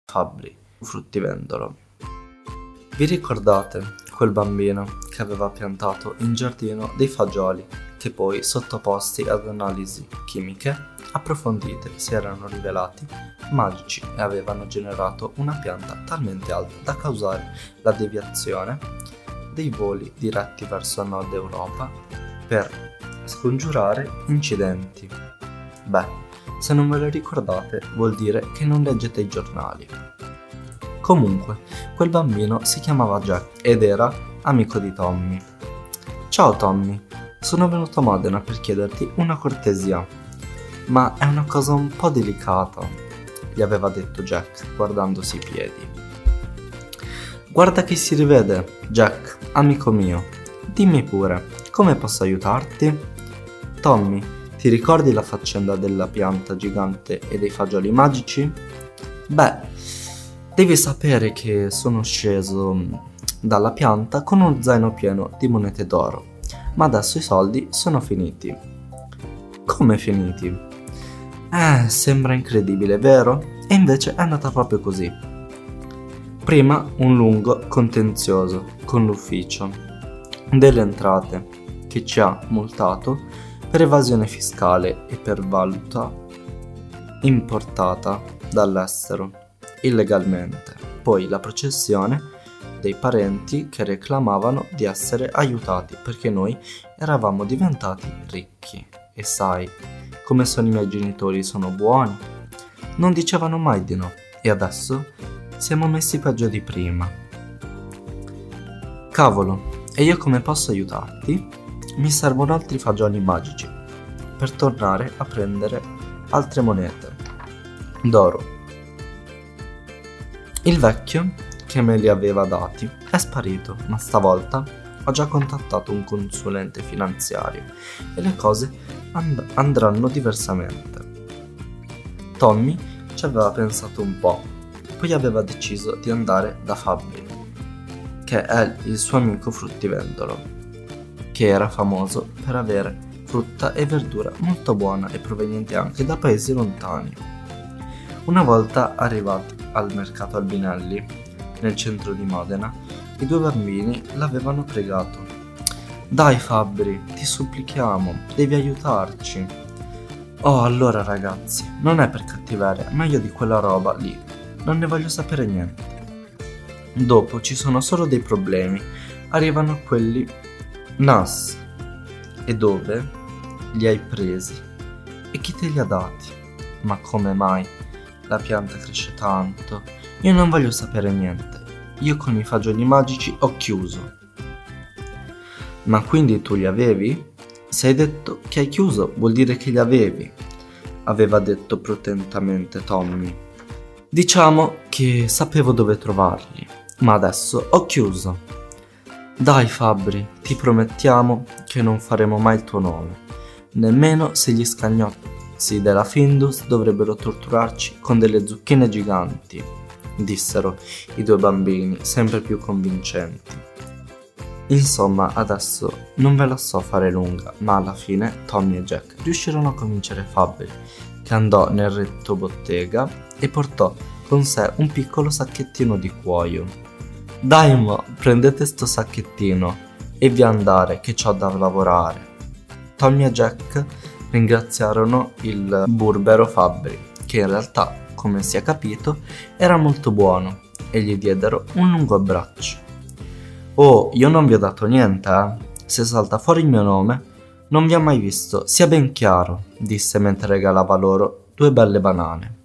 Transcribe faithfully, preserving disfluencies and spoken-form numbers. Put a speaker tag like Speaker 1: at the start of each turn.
Speaker 1: Fabbri, fruttivendolo. Vi ricordate quel bambino che aveva piantato in giardino dei fagioli che poi, sottoposti ad analisi chimiche approfondite, si erano rivelati magici e avevano generato una pianta talmente alta da causare la deviazione dei voli diretti verso il nord Europa per scongiurare incidenti? Beh, se non ve lo ricordate vuol dire che non leggete i giornali. Comunque, quel bambino si chiamava Jack ed era amico di Tommy. Ciao Tommy, sono venuto a Modena per chiederti una cortesia, ma è una cosa un po' delicata, gli aveva detto Jack guardandosi i piedi. Guarda che si rivede, Jack, amico mio. Dimmi pure, come posso aiutarti? Tommy, ti ricordi la faccenda della pianta gigante e dei fagioli magici? Beh, devi sapere che sono sceso dalla pianta con uno zaino pieno di monete d'oro, ma adesso i soldi sono finiti. Come finiti? Eh, sembra incredibile, vero? E invece è andata proprio così. Prima un lungo contenzioso con l'ufficio delle entrate che ci ha multato per evasione fiscale e per valuta importata dall'estero illegalmente. Poi la processione dei parenti che reclamavano di essere aiutati perché noi eravamo diventati ricchi. E sai come sono i miei genitori, sono buoni, non dicevano mai di no, e adesso siamo messi peggio di prima. Cavolo, e io come posso aiutarti? Mi servono altri fagioli magici per tornare a prendere altre monete d'oro. Il vecchio che me li aveva dati è sparito, ma stavolta ho già contattato un consulente finanziario e le cose and- andranno diversamente. Tommy ci aveva pensato un po', poi aveva deciso di andare da Fabbri, che è il suo amico fruttivendolo, che era famoso per avere frutta e verdura molto buona e provenienti anche da paesi lontani. Una volta arrivati al mercato Albinelli, nel centro di Modena, i due bambini l'avevano pregato: dai Fabbri, ti supplichiamo, devi aiutarci. Oh, allora ragazzi, non è per cattiveria, ma io di quella roba lì non ne voglio sapere niente. Dopo ci sono solo dei problemi, arrivano quelli N A S. E dove li hai presi? E chi te li ha dati? Ma come mai? La pianta cresce tanto, io non voglio sapere niente. Io con i fagioli magici ho chiuso. Ma quindi tu li avevi? Se hai detto che hai chiuso, vuol dire che li avevi, aveva detto prudentamente Tommy. Diciamo che sapevo dove trovarli, ma adesso ho chiuso. Dai Fabbri, ti promettiamo che non faremo mai il tuo nome, nemmeno se gli scagnozzi della Findus dovrebbero torturarci con delle zucchine giganti, dissero i due bambini, sempre più convincenti. Insomma, adesso non ve la so fare lunga, ma alla fine Tommy e Jack riuscirono a convincere Fabbri, che andò nel retto bottega e portò con sé un piccolo sacchettino di cuoio. Dai mo, prendete sto sacchettino e via andare che c'ho da lavorare. Tommy e Jack ringraziarono il burbero Fabbri, che in realtà, come si è capito, era molto buono, e gli diedero un lungo abbraccio. Oh, io non vi ho dato niente, eh? Se salta fuori il mio nome, non vi ho mai visto, sia ben chiaro, disse mentre regalava loro due belle banane.